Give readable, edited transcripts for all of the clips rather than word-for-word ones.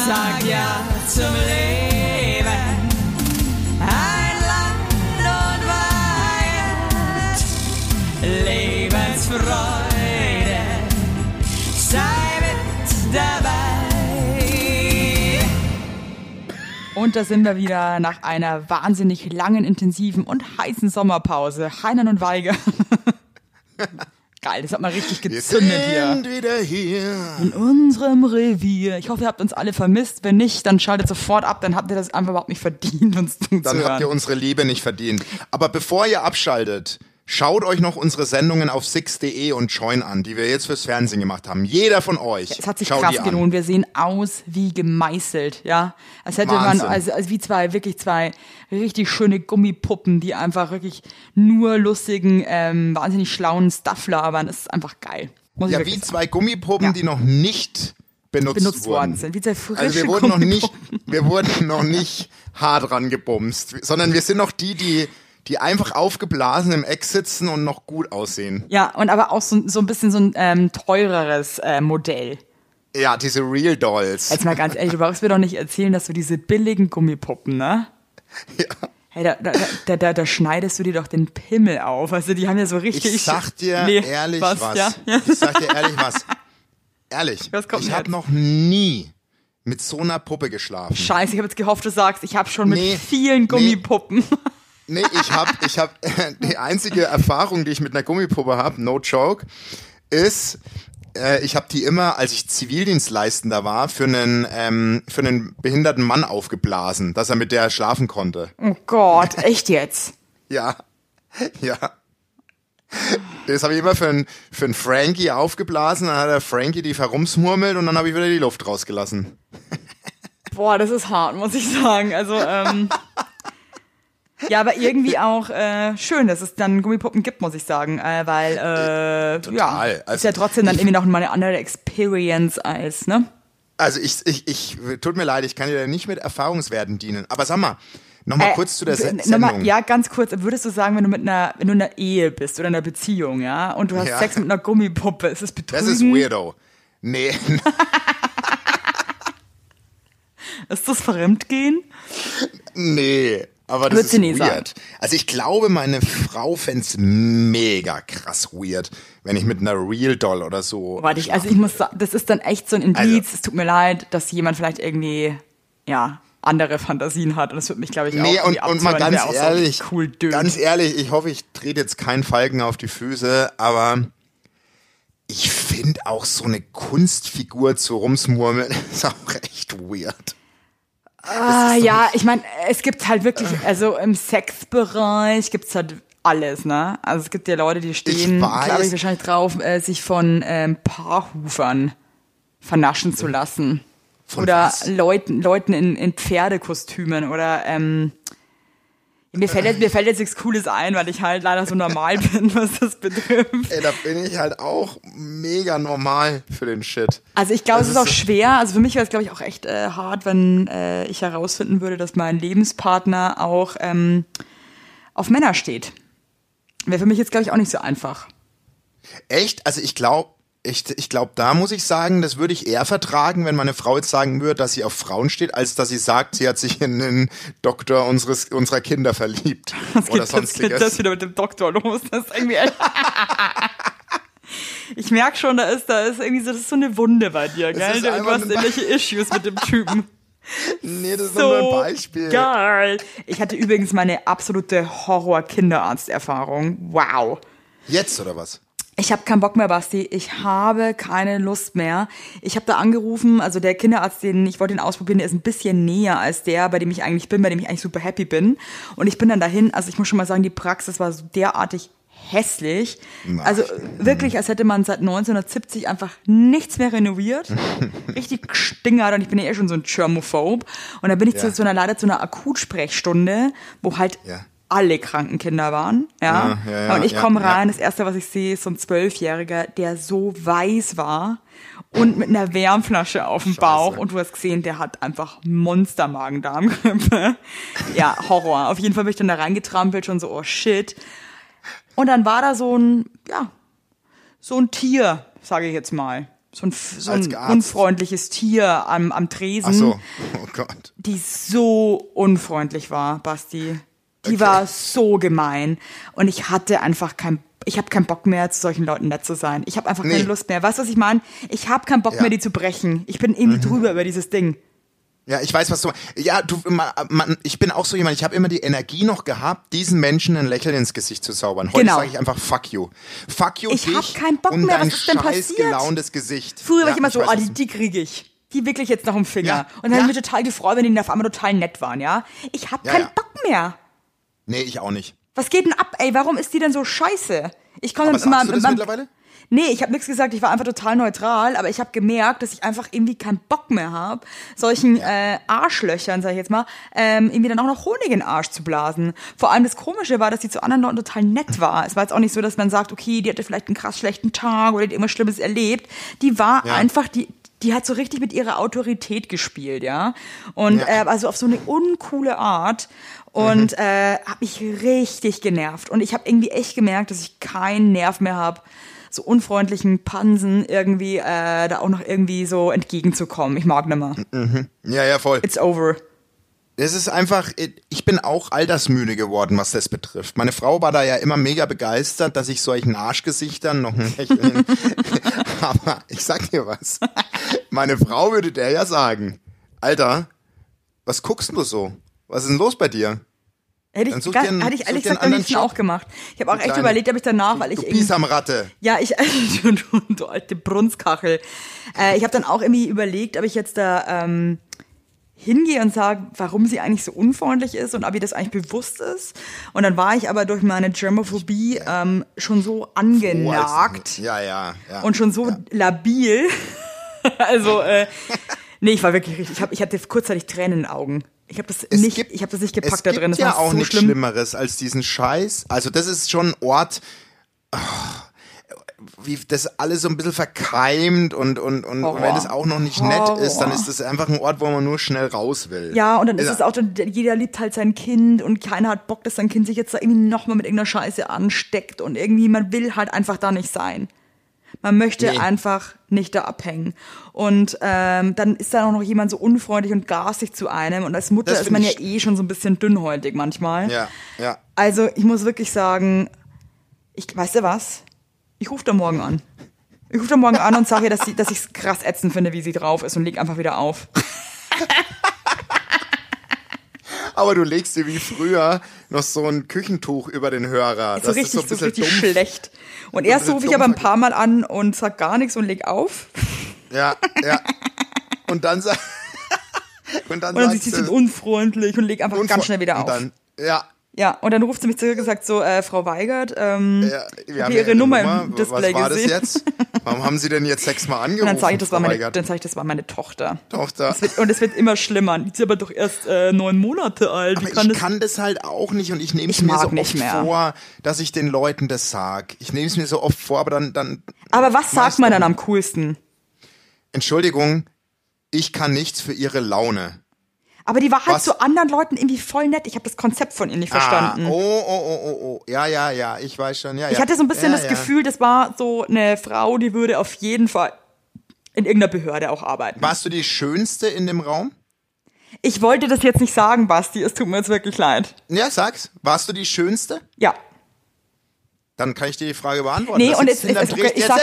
Sag ja zum Leben, ein Land und Weihend, Lebensfreude, sei mit dabei. Und da sind wir wieder nach einer wahnsinnig langen, intensiven und heißen Sommerpause. Heinern und Weiger. Geil, das hat mal richtig gezündet hier. Wir sind wieder hier. In unserem Revier. Ich hoffe, ihr habt uns alle vermisst. Wenn nicht, dann schaltet sofort ab. Dann habt ihr das einfach überhaupt nicht verdient, uns zuzuhören. Dann habt ihr unsere Liebe nicht verdient. Aber bevor ihr abschaltet, schaut euch noch unsere Sendungen auf six.de und Join an, die wir jetzt fürs Fernsehen gemacht haben. Jeder von euch. Es hat sich schaut krass die an. gelohnt. Wir sehen aus wie gemeißelt, ja. Als hätte man, Wahnsinn. also wie zwei richtig schöne Gummipuppen, die einfach wirklich nur lustigen, wahnsinnig schlauen Stuff labern. Das ist einfach geil. Muss ich Ja, wirklich wie sagen. zwei Gummipuppen, Ja. die noch nicht benutzt worden sind. Wie zwei frische Also wir wurden Gummipuppen. wir wurden noch nicht hart rangebumst, sondern wir sind noch die einfach aufgeblasen im Eck sitzen und noch gut aussehen. Ja, und aber auch so ein bisschen so ein teureres Modell. Ja, diese Real Dolls. Jetzt mal ganz ehrlich, du brauchst mir doch nicht erzählen, dass du diese billigen Gummipuppen, ne? Ja. Hey, da schneidest du dir doch den Pimmel auf. Also die haben ja so richtig... Ich sag dir ehrlich was. Ja? Ich sag dir ehrlich was. Ehrlich, Was kommt ich denn habe jetzt? noch nie mit so einer Puppe geschlafen. Scheiße, ich habe jetzt gehofft, du sagst, ich habe schon mit Nee, vielen Gummipuppen. Nee, ich hab die einzige Erfahrung, die ich mit einer Gummipuppe habe, no joke, ist, ich habe die immer, als ich Zivildienstleistender war, für einen behinderten Mann aufgeblasen, dass er mit der schlafen konnte. Oh Gott, echt jetzt? Ja, ja. Das habe ich immer für einen Frankie aufgeblasen, dann hat der Frankie die herumsmurmelt und dann habe ich wieder die Luft rausgelassen. Boah, das ist hart, muss ich sagen. Also, ja, aber irgendwie auch schön, dass es dann Gummipuppen gibt, muss ich sagen, weil Total. ja, Also, ist ja trotzdem dann irgendwie noch mal eine andere Experience als, ne? Also ich tut mir leid, ich kann dir da nicht mit Erfahrungswerten dienen. Aber sag mal, nochmal kurz zu der Sendung. Ja, ganz kurz, würdest du sagen, wenn du in einer Ehe bist oder in einer Beziehung, ja, und du hast Ja. Sex mit einer Gummipuppe, ist das Betrügen? Das ist weirdo. Nee, Ist das Fremdgehen? nee. Aber das Würdest du ist nie weird. sagen. Also ich glaube, meine Frau fänd's mega krass weird, wenn ich mit einer Real Doll oder so. Warte, ich muss sagen, das ist dann echt so ein Indiz, Also- es tut mir leid, dass jemand vielleicht irgendwie, ja, andere Fantasien hat und das würde mich, glaube ich, auch Nee, irgendwie und mal abtören, ganz wer auch so ehrlich, cool dönt. ganz ehrlich, ich hoffe, ich trete jetzt keinen Falken auf die Füße, aber ich finde auch so eine Kunstfigur zu rumsmurmeln ist auch echt weird. Ja, ich meine, es gibt halt wirklich, also im Sexbereich gibt's halt alles, ne? Also es gibt ja Leute, die stehen, Ich weiß. glaube ich, wahrscheinlich drauf, sich von Paarhufern vernaschen zu lassen. Von Oder was? Leuten in Pferdekostümen oder mir fällt jetzt nichts Cooles ein, weil ich halt leider so normal bin, was das betrifft. Ey, da bin ich halt auch mega normal für den Shit. Also ich glaube, es Das ist auch ist so- schwer. Also für mich wäre es, glaube ich, auch echt hart, wenn ich herausfinden würde, dass mein Lebenspartner auch auf Männer steht. Wäre für mich jetzt, glaube ich, auch nicht so einfach. Echt? Also ich glaube, da muss ich sagen, das würde ich eher vertragen, wenn meine Frau jetzt sagen würde, dass sie auf Frauen steht, als dass sie sagt, sie hat sich in den Doktor unserer Kinder verliebt. Oder Jetzt sonstiges. geht das wieder mit dem Doktor los. Das ist irgendwie ich merke schon, da ist irgendwie so, das ist so eine Wunde bei dir, gell? ist Du einfach hast eine- irgendwelche Issues mit dem Typen. Nee, das ist nur ein Beispiel. Geil. Ich hatte übrigens meine absolute Horror-Kinderarzterfahrung. Wow. Jetzt oder was? Ich habe keinen Bock mehr, Basti. Ich habe keine Lust mehr. Ich habe da angerufen, also der Kinderarzt, ich wollte ihn ausprobieren, der ist ein bisschen näher als der, bei dem ich eigentlich bin, bei dem ich eigentlich super happy bin. Und ich bin dann dahin, also ich muss schon mal sagen, die Praxis war so derartig hässlich. Nein. Also wirklich, als hätte man seit 1970 einfach nichts mehr renoviert. Richtig gestingert und ich bin ja eh schon so ein Germophob. Und dann bin ich leider zu einer Akutsprechstunde, wo halt Ja. alle kranken Kinder waren, ja. Ja, und ich ja, komme ja. rein, das erste, was ich sehe, ist so ein 12-Jähriger, der so weiß war und mit einer Wärmflasche auf dem Scheiße. Bauch und du hast gesehen, der hat einfach Monster-Magen-Darm-Grippe. Ja, Horror. Auf jeden Fall bin ich dann da reingetrampelt, schon so, oh shit. Und dann war da so ein Tier, sage ich jetzt mal. so Als ein Arzt. unfreundliches Tier am Tresen, Ach so, oh Gott. die so unfreundlich war, Basti. Die war so gemein. Und ich hatte einfach ich habe keinen Bock mehr, zu solchen Leuten nett zu sein. Ich habe einfach keine Lust mehr. Weißt du, was ich meine? Ich habe keinen Bock mehr, die zu brechen. Ich bin irgendwie drüber über dieses Ding. Ja, ich weiß, was du. Ja, ich bin auch so jemand, ich habe immer die Energie noch gehabt, diesen Menschen ein Lächeln ins Gesicht zu zaubern. Heute Genau. sage ich einfach fuck you. Fuck you Ich dich hab keinen Bock und mehr, dein was ist denn scheiß passiert? gelauntes Gesicht. Früher war Ja, ich immer so, weiß, was du- die kriege ich. Die wirklich jetzt noch im Finger. Ja, Und dann habe ja. ich mich total gefreut, wenn die auf einmal total nett waren, ja. Ich habe Ja, keinen ja. Bock mehr. Nee, ich auch nicht. Was geht denn ab, ey? Warum ist die denn so scheiße? Ich komme Aber immer sagst du das mittlerweile? Nee, ich habe nichts gesagt, ich war einfach total neutral, aber ich habe gemerkt, dass ich einfach irgendwie keinen Bock mehr habe, solchen Arschlöchern, sag ich jetzt mal, irgendwie dann auch noch Honig in den Arsch zu blasen. Vor allem das Komische war, dass sie zu anderen Leuten total nett war. Es war jetzt auch nicht so, dass man sagt, okay, die hatte vielleicht einen krass schlechten Tag oder die hat irgendwas Schlimmes erlebt. Die war einfach, die hat so richtig mit ihrer Autorität gespielt, ja. Und also auf so eine uncoole Art. Und hat mich richtig genervt. Und ich habe irgendwie echt gemerkt, dass ich keinen Nerv mehr habe, so unfreundlichen Pansen irgendwie da auch noch irgendwie so entgegenzukommen. Ich mag nicht mehr. Ja, voll. It's over. Es ist einfach, ich bin auch altersmüde geworden, was das betrifft. Meine Frau war da ja immer mega begeistert, dass ich solchen Arschgesichtern noch ein Lächeln. Aber ich sag dir was. Meine Frau würde der ja sagen, Alter, was guckst du so? Was ist denn los bei dir? Hätte Dann ich, such gar, dir einen- hatte ich ehrlich such dir einen gesagt am anderen liebsten Job. auch gemacht. Ich habe auch Du echt kleine- überlegt, ob ich danach, weil ich Du irgendwie... Bisamratte. Ja, du alte Brunskachel. Ich habe dann auch irgendwie überlegt, ob ich jetzt da hingehe und sage, warum sie eigentlich so unfreundlich ist und ob ihr das eigentlich bewusst ist. Und dann war ich aber durch meine Germophobie schon so angenagt Ja. und schon so labil. Also, nee, ich war wirklich richtig. Ich hatte kurzzeitig Tränen in den Augen. Ich habe das nicht gepackt da drin. Es Das gibt ja war auch so nichts schlimm. Schlimmeres als diesen Scheiß. Also das ist schon ein Ort, wie das alles so ein bisschen verkeimt und wenn es auch noch nicht nett ist, dann ist das einfach ein Ort, wo man nur schnell raus will. Ja, und dann ist es auch, jeder liebt halt sein Kind und keiner hat Bock, dass sein Kind sich jetzt da irgendwie nochmal mit irgendeiner Scheiße ansteckt und irgendwie, man will halt einfach da nicht sein. Man möchte einfach nicht da abhängen. Und dann ist da auch noch jemand so unfreundlich und garstig zu einem. Und als Mutter Das ist man ja find schon so ein bisschen dünnhäutig manchmal. Ja. Also ich muss wirklich sagen, weißt du was? Ich rufe da morgen an. Ich rufe da morgen an und sage ihr, dass ich es krass ätzend finde, wie sie drauf ist und leg einfach wieder auf. Aber du legst dir wie früher noch so ein Küchentuch über den Hörer. So Das ist richtig, so ein bisschen richtig dumpf. schlecht. Und erst bisschen rufe ich aber ein dumpf. paar Mal an und sag gar nichts und leg auf. Ja. Und dann Und dann sagst sieht sie du, sind unfreundlich und leg einfach ganz schnell wieder auf. und dann, Ja, und dann ruft sie mich zurück und sagt so, Frau Weigert, wir haben ja ihre Nummer im Display was war gesehen. das jetzt? Warum haben Sie denn jetzt 6-mal Und angerufen? dann sage ich, das war Frau meine, Weigert? das war meine Tochter. Tochter. Und es wird immer schlimmer. Die ist aber doch erst 9 Monate alt. Wie Aber kann ich das? kann das halt auch nicht und ich nehme es Ich mir mag so nicht oft mehr. vor, dass ich den Leuten das sag. Ich nehme es mir so oft vor, aber dann Aber was sagt man doch- dann am coolsten? Entschuldigung, ich kann nichts für Ihre Laune. Aber die war halt Was? zu anderen Leuten irgendwie voll nett. Ich habe das Konzept von ihr nicht verstanden. Oh. Ja, ich weiß schon. Ja, Ich hatte so ein bisschen das Gefühl, das war so eine Frau, die würde auf jeden Fall in irgendeiner Behörde auch arbeiten. Warst du die Schönste in dem Raum? Ich wollte das jetzt nicht sagen, Basti. Es tut mir jetzt wirklich leid. Ja, sag's. Warst du die Schönste? Ja. Dann kann ich dir die Frage beantworten. Nee, Da und sitzt jetzt hinterm ist okay, Dreh- ich sag-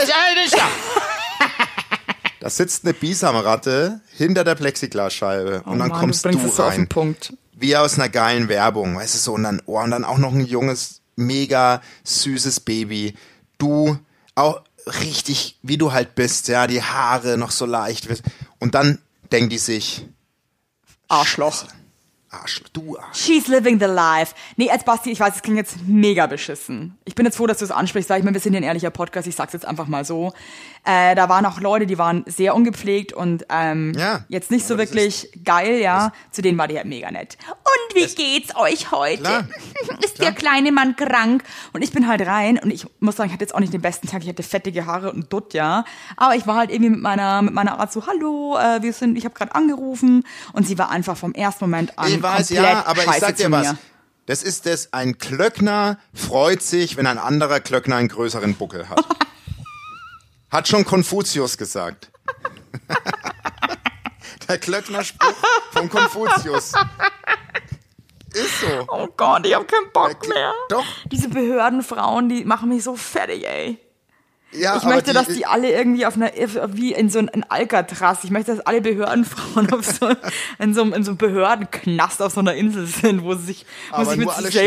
Da sitzt eine Bisamratte hinter der Plexiglasscheibe und dann Mann, kommst du bringst es so auf den rein. Punkt. Wie aus einer geilen Werbung, weißt du, so, und dann auch noch ein junges, mega süßes Baby. Du, auch richtig, wie du halt bist, ja, die Haare noch so leicht. Und dann denkt die sich, Arschloch. du Arsch. She's living the life. Nee, als Basti, ich weiß, es klingt jetzt mega beschissen. Ich bin jetzt froh, dass du es ansprichst, sag ich mal, wir sind hier ein ehrlicher Podcast, ich sag's jetzt einfach mal so. Da waren auch Leute, die waren sehr ungepflegt und jetzt nicht so aber das wirklich geil, ja. Zu denen war die halt mega nett. Und wie geht's euch heute? Klar. Ist der kleine Mann krank? Und ich bin halt rein und ich muss sagen, ich hatte jetzt auch nicht den besten Tag, ich hatte fettige Haare und Dutt, ja. Aber ich war halt irgendwie mit meiner Art so, hallo, ich habe gerade angerufen und sie war einfach vom ersten Moment an Ich weiß, komplett ja, aber ich scheiße sag zu dir was. mir. Das ist das, ein Klöckner freut sich, wenn ein anderer Klöckner einen größeren Buckel hat. Hat schon Konfuzius gesagt. Der Klöckner-Spruch von Konfuzius. Ist so. Oh Gott, ich hab keinen Bock mehr. Doch. Diese Behördenfrauen, die machen mich so fertig, ey. Ja, Ich möchte, dass die alle irgendwie wie in so ein Alcatraz, ich möchte, dass alle Behördenfrauen in so einem Behördenknast auf so einer Insel sind, wo sie sich mit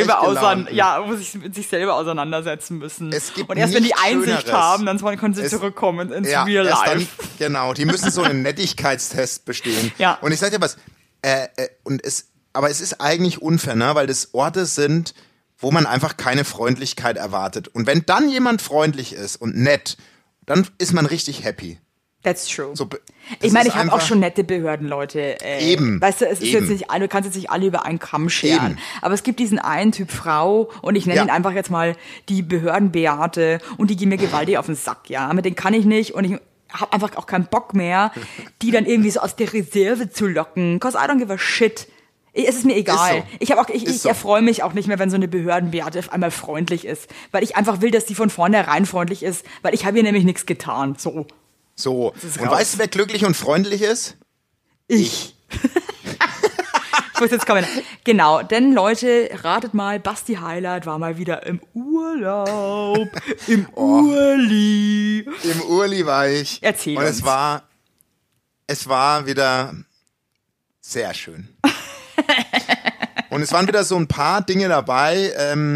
sich selber auseinandersetzen müssen. Und erst wenn die Einsicht haben, dann können sie zurückkommen ins Real Life. Genau, die müssen so einen Nettigkeitstest bestehen. Ja. Und ich sag dir was, aber es ist eigentlich unfair, ne? Weil das Orte sind, wo man einfach keine Freundlichkeit erwartet. Und wenn dann jemand freundlich ist und nett, dann ist man richtig happy. That's true. So, ich meine, ich habe auch schon nette Behördenleute. Eben. Weißt du, es ist jetzt nicht, du kannst jetzt nicht alle über einen Kamm scheren. Eben. Aber es gibt diesen einen Typ Frau und ich nenne ihn einfach jetzt mal die Behördenbeate und die gehen mir gewaltig auf den Sack, ja. Mit denen kann ich nicht und ich habe einfach auch keinen Bock mehr, die dann irgendwie so aus der Reserve zu locken. 'Cause I don't give a shit. Es ist mir egal. Ist so. Ich erfreue mich auch nicht mehr, wenn so eine Behördenbeate auf einmal freundlich ist. Weil ich einfach will, dass die von vornherein freundlich ist. Weil ich habe ihr nämlich nichts getan. So. Und weißt du, wer glücklich und freundlich ist? Ich. Ich muss jetzt kommen. Genau, denn Leute, ratet mal, Basti Highlight war mal wieder im Urlaub. Im Urli. Im Urli war ich. Erzähl und uns. es war wieder sehr schön. Und es waren wieder so ein paar Dinge dabei,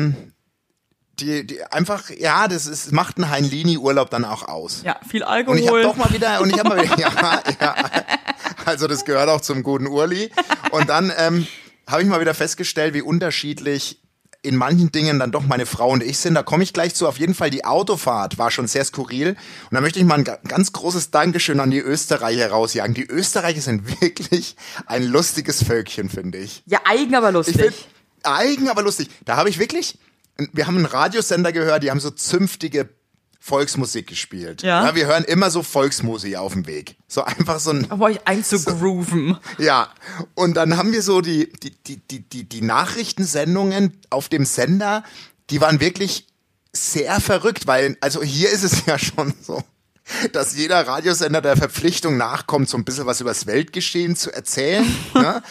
die einfach, ja, macht einen Heinlini-Urlaub dann auch aus. Ja, viel Alkohol. Und ich habe mal wieder, ja, also das gehört auch zum guten Urli. Und dann habe ich mal wieder festgestellt, wie unterschiedlich in manchen Dingen dann doch meine Frau und ich sind. Da komme ich gleich zu. Auf jeden Fall, die Autofahrt war schon sehr skurril. Und da möchte ich mal ein ganz großes Dankeschön an die Österreicher rausjagen. Die Österreicher sind wirklich ein lustiges Völkchen, finde ich. Ja, eigen, aber lustig. Eigen, aber lustig. Da habe ich wirklich, wir haben einen Radiosender gehört, die haben so zünftige Volksmusik gespielt. Ja. Wir hören immer so Volksmusik auf dem Weg. So einfach so ein... Aber euch einzugrooven. Ja, und dann haben wir so die Nachrichtensendungen auf dem Sender, die waren wirklich sehr verrückt, weil, also hier ist es ja schon so, dass jeder Radiosender der Verpflichtung nachkommt, so ein bisschen was über das Weltgeschehen zu erzählen, ne?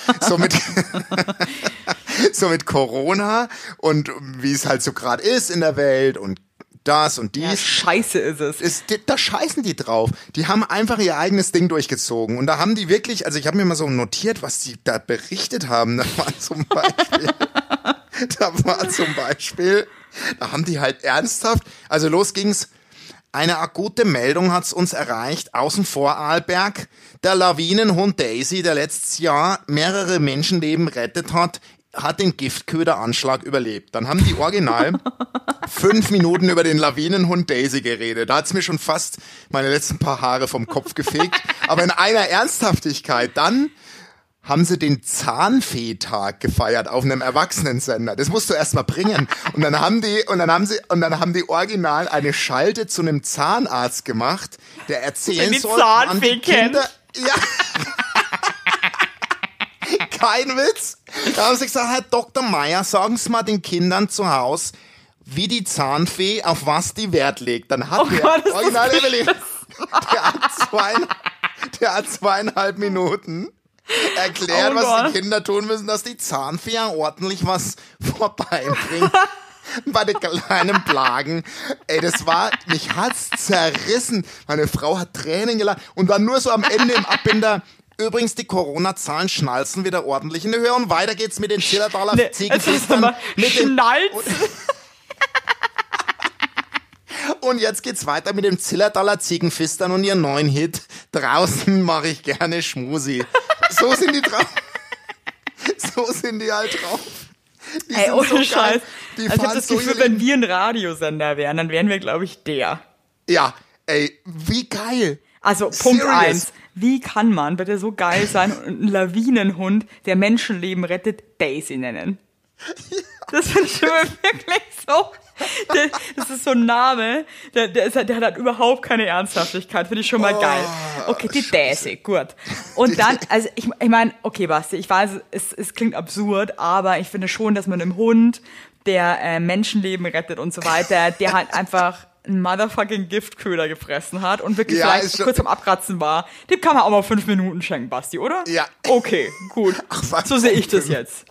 So mit Corona und wie es halt so gerade ist in der Welt und das und dies. Ja, scheiße ist es. Da scheißen die drauf. Die haben einfach ihr eigenes Ding durchgezogen. Und da haben die wirklich, also ich habe mir mal so notiert, was die da berichtet haben. Da haben die halt ernsthaft, also los ging's. Eine akute Meldung hat's uns erreicht, außen vor Arlberg. Der Lawinenhund Daisy, der letztes Jahr mehrere Menschenleben rettet hat den Giftköderanschlag überlebt. Dann haben die original 5 Minuten über den Lawinenhund Daisy geredet. Da hat's mir schon fast meine letzten paar Haare vom Kopf gefegt. Aber in einer Ernsthaftigkeit. Dann haben sie den Zahnfehtag gefeiert auf einem Erwachsenensender. Das musst du erst mal bringen. Und dann haben die original eine Schalte zu einem Zahnarzt gemacht, der erzählen soll, wann die Kinder... Ja. Kein Witz. Da haben sie gesagt, Herr Dr. Meier, sagen Sie mal den Kindern zu Hause, wie die Zahnfee auf was die Wert legt. Dann hat original Evelyn, der hat 2,5 Minuten erklärt, was die Kinder tun müssen, dass die Zahnfee ja ordentlich was vorbeibringt. Bei den kleinen Plagen. Ey, mich hat's zerrissen. Meine Frau hat Tränen gelacht. Und dann nur so am Ende im Abbinder, übrigens, die Corona-Zahlen schnalzen wieder ordentlich in die Höhe und weiter geht's mit den Zillertaler Ziegenfistern. Und jetzt geht's weiter mit den Zillertaler Ziegenfistern und ihren neuen Hit. Draußen mache ich gerne Schmusi. So sind die drauf. So sind die halt drauf. Ey, ohne Scheiß. Ich hab das Gefühl, wenn wir ein Radiosender wären, dann wären wir, glaube ich, der. Ja, ey, wie geil. Also, Punkt 1. Wie kann man bitte so geil sein und einen Lawinenhund, der Menschenleben rettet, Daisy nennen? Ja. Das finde ich schon wirklich so. Das ist so ein Name, der hat halt überhaupt keine Ernsthaftigkeit. Finde ich schon mal geil. Okay, die Daisy, gut. Und dann, also ich meine, okay, Basti, ich weiß, es klingt absurd, aber ich finde schon, dass man einem Hund, der Menschenleben rettet und so weiter, der halt einfach einen motherfucking Giftköder gefressen hat und wirklich Ja, ist vielleicht schon- kurz am Abkratzen war, dem kann man auch mal 5 Minuten schenken, Basti, oder? Ja. Okay, gut. Ach, was? So sehe ich das jetzt.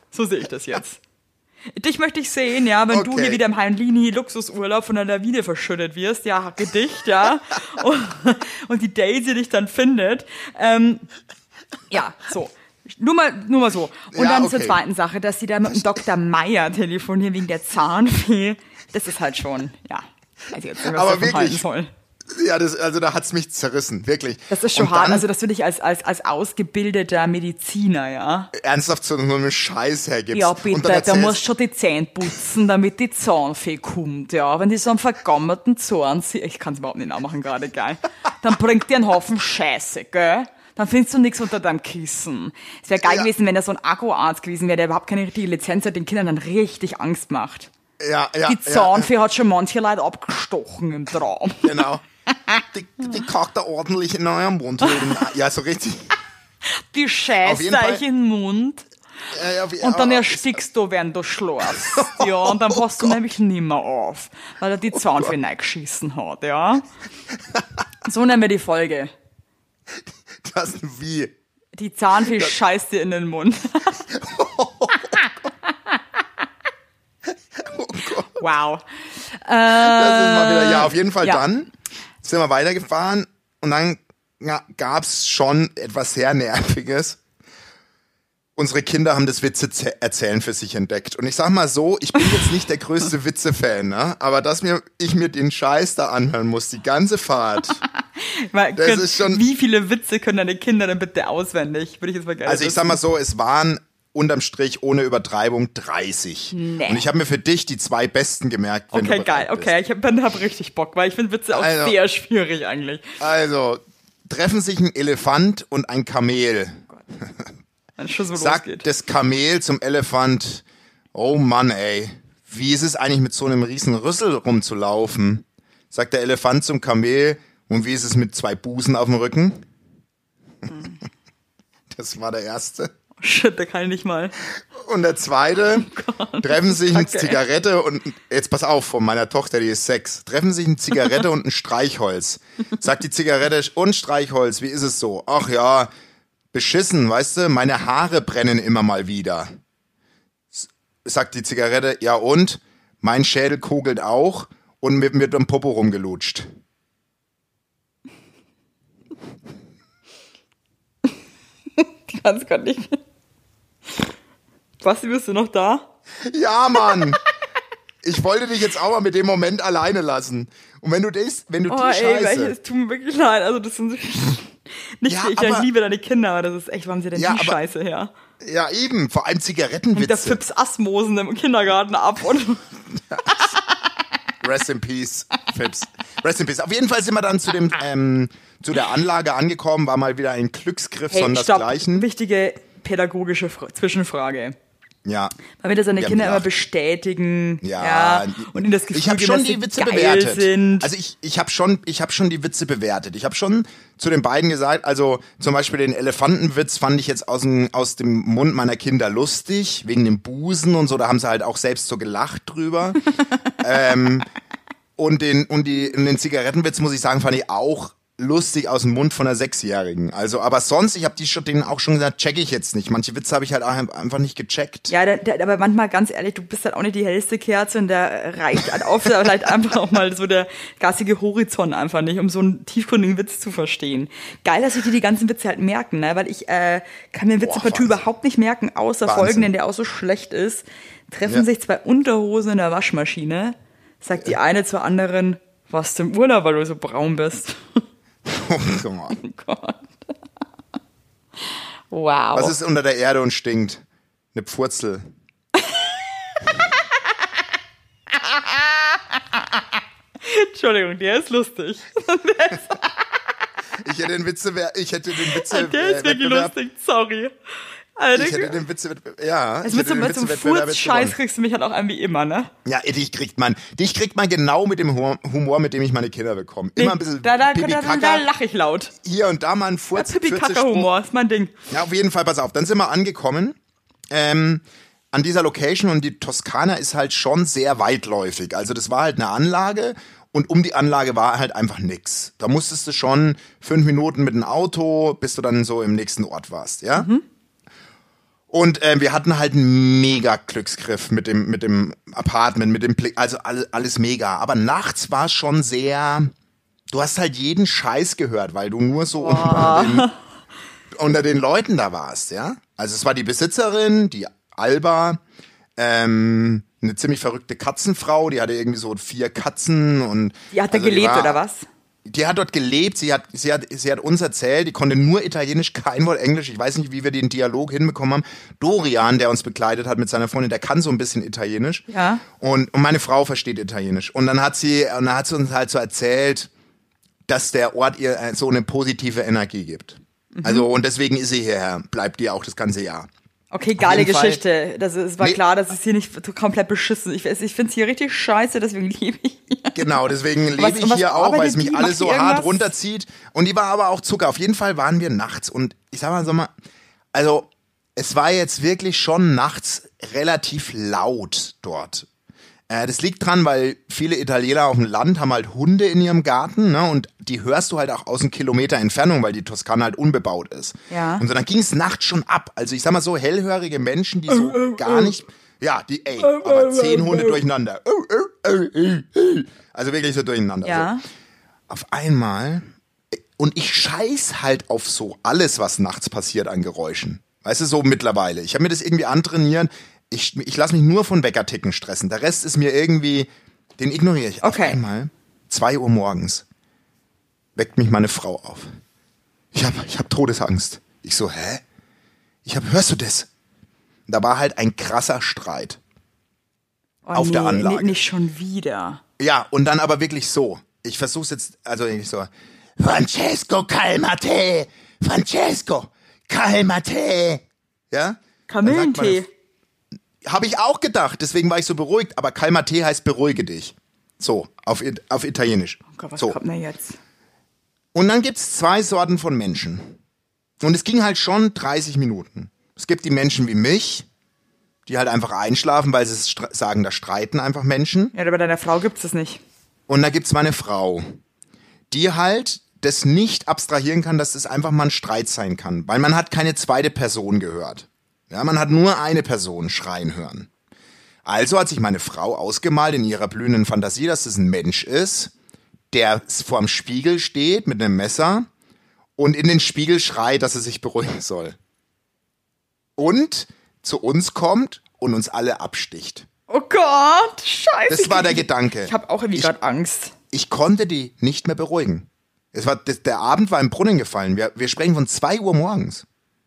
Dich möchte ich sehen, ja, wenn du Okay. hier wieder im Heinlini-Luxusurlaub von der Lawine verschüttet wirst, ja, Gedicht, ja, und die Daisy dich dann findet. Ja, so. Nur mal so. Und Ja, dann okay. zur zweiten Sache, dass sie da mit dem Dr. Meier telefonieren wegen der Zahnfee. Das ist halt schon, ja. Weiß ich jetzt nicht, was Aber ich davon halten wirklich, soll. Ja, also da hat's mich zerrissen, wirklich. Das ist schon Und hart, dann also dass du dich als ausgebildeter Mediziner, ja. ernsthaft so einen Scheiß hergibst. Ja, Und dann bitte, da erzählst- musst du schon die Zähne putzen, damit die Zahnfee kommt, ja. Wenn die so einen vergammelten Zahn, ich kann es überhaupt nicht nachmachen gerade, geil, dann bringt dir einen Haufen Scheiße, gell. Dann findest du nichts unter deinem Kissen. Es wäre geil Ja. gewesen, wenn er so ein Akku-Arzt gewesen wäre, der überhaupt keine richtige Lizenz hat, den Kindern dann richtig Angst macht. ja, Die Zahnfee hat schon manche Leute abgestochen im Traum. Genau. Die kackt da ordentlich in eurem Mund. Ja, so richtig. Die Auf scheißt jeden Fall. euch in den Mund. Und dann erstickst du, während du schlafst. Ja, und dann passt du nämlich nimmer auf, weil er die Zahnfee reingeschissen hat, ja. So nennen wir die Folge. Das wie? Die Zahnfee scheißt dir in den Mund. Wow. Das ist mal wieder, ja, auf jeden Fall ja. dann sind wir weitergefahren und dann gab's schon etwas sehr Nerviges. Unsere Kinder haben das Witze-Erzählen für sich entdeckt. Und ich sag mal so, ich bin jetzt nicht der größte Witze-Fan, ne? Aber dass ich mir den Scheiß da anhören muss, die ganze Fahrt. Weil, Das ist schon- wie viele Witze können deine Kinder denn bitte auswendig? Würde ich jetzt mal gerne Also ich sag mal so, es waren unterm Strich ohne Übertreibung 30. Nee. Und ich habe mir für dich die 2 besten gemerkt, wenn Okay, du geil. bereit bist. Okay, ich hab richtig Bock, weil ich finde Witze auch Also- sehr schwierig eigentlich. Also, treffen sich ein Elefant und ein Kamel. Wenn es schon so Sagt losgeht. das Kamel zum Elefant, oh Mann ey, wie ist es eigentlich mit so einem riesen Rüssel rumzulaufen? Sagt der Elefant zum Kamel, und wie ist es mit 2 Busen auf dem Rücken? Das war der erste. Shit, da kann ich nicht mal. Und der zweite, treffen sich eine Kacke, ey. Zigarette und, jetzt pass auf, von meiner Tochter, die ist 6, treffen sich eine Zigarette und ein Streichholz. Sagt die Zigarette, und Streichholz, wie ist es so? Ach ja, beschissen, weißt du, meine Haare brennen immer mal wieder. Sagt die Zigarette, ja und? Mein Schädel kugelt auch und mir wird am Popo rumgelutscht. Ich kann es gerade nicht. Basti, bist du noch da? Ja, Mann! Ich wollte dich jetzt auch mal mit dem Moment alleine lassen. Und wenn du die Oh, Scheiße... ey, es tut mir wirklich leid. Also, das sind nicht, Ja, ich aber- liebe deine Kinder, aber das ist echt, wann sie denn Ja, die aber- Scheiße her? Ja, eben, vor allem Und der Zigarettenwitze. Fips Asmosen im Kindergarten ab und Rest in peace, Fips. Rest in peace. Auf jeden Fall sind wir dann zu der Anlage angekommen, war mal wieder ein Glücksgriff hey, stopp, sondersgleichen. wichtige pädagogische Zwischenfrage. Ja. Weil wir das seine Wir haben Kinder immer gelacht. bestätigen, Ja, und ihnen das Gefühl ich habe geben, schon dass die sie Witze geil bewertet. sind. Also ich habe schon die Witze bewertet. Ich habe schon zu den beiden gesagt, also zum Beispiel den Elefantenwitz fand ich jetzt aus dem Mund meiner Kinder lustig, wegen dem Busen und so, da haben sie halt auch selbst so gelacht drüber. Und den Zigarettenwitz, muss ich sagen, fand ich auch lustig aus dem Mund von einer 6-Jährigen. Also, aber sonst, ich habe denen auch schon gesagt, check ich jetzt nicht. Manche Witze habe ich halt auch einfach nicht gecheckt. Ja, aber manchmal, ganz ehrlich, du bist halt auch nicht die hellste Kerze und da reicht halt auch vielleicht einfach auch mal so der gassige Horizont einfach nicht, um so einen tiefgründigen Witz zu verstehen. Geil, dass sich die ganzen Witze halt merken, ne? Weil ich kann mir Witze partout Wahnsinn. überhaupt nicht merken, außer Wahnsinn. folgenden, der auch so schlecht ist. Treffen Ja. sich 2 Unterhosen in der Waschmaschine, sagt die eine zur anderen, warst du im Urlaub, weil du so braun bist. Oh, come on. Oh Gott. Wow. Was ist unter der Erde und stinkt? Eine Pfurzel. Entschuldigung, der ist lustig. Ich hätte den Witze, Der ist wirklich lustig, sorry. Alter, Ich hätte den Witze, ja. also ich mit hätte so den einem Witzewettbewerb jetzt Furz-Scheiß gewonnen. kriegst du mich halt auch irgendwie immer, ne? Ja, dich kriegt man genau mit dem Humor, mit dem ich meine Kinder bekomme. Immer ein bisschen da Pipi-Kaka, lache ich laut. hier und da mal ein Furz, Pipi-Kaka-Humor ist mein Ding. Ja, auf jeden Fall, pass auf. Dann sind wir angekommen an dieser Location und die Toskana ist halt schon sehr weitläufig. Also das war halt eine Anlage Und um die Anlage war halt einfach nix. Da musstest du schon 5 Minuten mit dem Auto, bis du dann so im nächsten Ort warst, ja? Und wir hatten halt einen mega Glücksgriff mit dem Apartment, mit dem Blick, also alles mega. Aber nachts war es schon sehr, du hast halt jeden Scheiß gehört, weil du nur so unter den Leuten da warst, ja? Also es war die Besitzerin, die Alba, eine ziemlich verrückte Katzenfrau, die hatte irgendwie so 4 Katzen und. Die hat da gelebt, oder was? Die hat dort gelebt, sie hat uns erzählt, die konnte nur Italienisch, kein Wort Englisch. Ich weiß nicht, wie wir den Dialog hinbekommen haben. Dorian, der uns begleitet hat mit seiner Freundin, der kann so ein bisschen Italienisch. Ja. Und meine Frau versteht Italienisch. Und dann hat sie uns halt so erzählt, dass der Ort ihr so eine positive Energie gibt. Also, und deswegen ist sie hierher, bleibt die auch das ganze Jahr. Okay, geile jeden Geschichte. Es war klar, dass es hier nicht komplett beschissen. Ich finde es hier richtig scheiße, deswegen liebe ich hier. Genau, deswegen lebe ich hier auch, weil es mich alles so hart runterzieht. Und die war aber auch Zucker. Auf jeden Fall waren wir nachts. Und ich sag mal, also es war jetzt wirklich schon nachts relativ laut dort. Das liegt dran, weil viele Italiener auf dem Land haben halt Hunde in ihrem Garten, ne? Und die hörst du halt auch aus einem Kilometer Entfernung, weil die Toskana halt unbebaut ist. Ja. Und so, dann ging es nachts schon ab. Also ich sag mal so, hellhörige Menschen, die so gar nicht, ja, aber 10 Hunde durcheinander. Also wirklich so durcheinander. Ja. So. Auf einmal, und ich scheiß halt auf so alles, was nachts passiert an Geräuschen. Weißt du, so mittlerweile. Ich habe mir das irgendwie antrainiert. Ich lasse mich nur von Weckerticken stressen. Der Rest ist mir irgendwie, den ignoriere ich. Okay. Auf einmal, 2 Uhr morgens, weckt mich meine Frau auf. Ich hab Todesangst. Ich so, hä? Hörst du das? Da war halt ein krasser Streit. Auf der Anlage. Nicht schon wieder. Ja, und dann aber wirklich so. Ich versuch's jetzt, also nicht so, Francesco, calmate! Francesco, calmate! Ja? Kamillentee. Habe ich auch gedacht, deswegen war ich so beruhigt. Aber calmate heißt beruhige dich. So, auf Italienisch. Oh Gott, was so. kommt denn jetzt? Und dann gibt's 2 Sorten von Menschen. Und es ging halt schon 30 Minuten. Es gibt die Menschen wie mich, die halt einfach einschlafen, weil sie sagen, da streiten einfach Menschen. Ja, aber bei deiner Frau gibt's das nicht. Und da gibt's meine Frau, die halt das nicht abstrahieren kann, dass das einfach mal ein Streit sein kann. Weil man hat keine zweite Person gehört. Ja, man hat nur eine Person schreien hören. Also hat sich meine Frau ausgemalt in ihrer blühenden Fantasie, dass das ein Mensch ist, der vorm Spiegel steht mit einem Messer und in den Spiegel schreit, dass er sich beruhigen soll. Und zu uns kommt und uns alle absticht. Oh Gott, scheiße. Das war der Gedanke. Ich habe auch irgendwie gerade Angst. Ich konnte die nicht mehr beruhigen. Der Abend war im Brunnen gefallen. Wir sprechen von 2 Uhr morgens.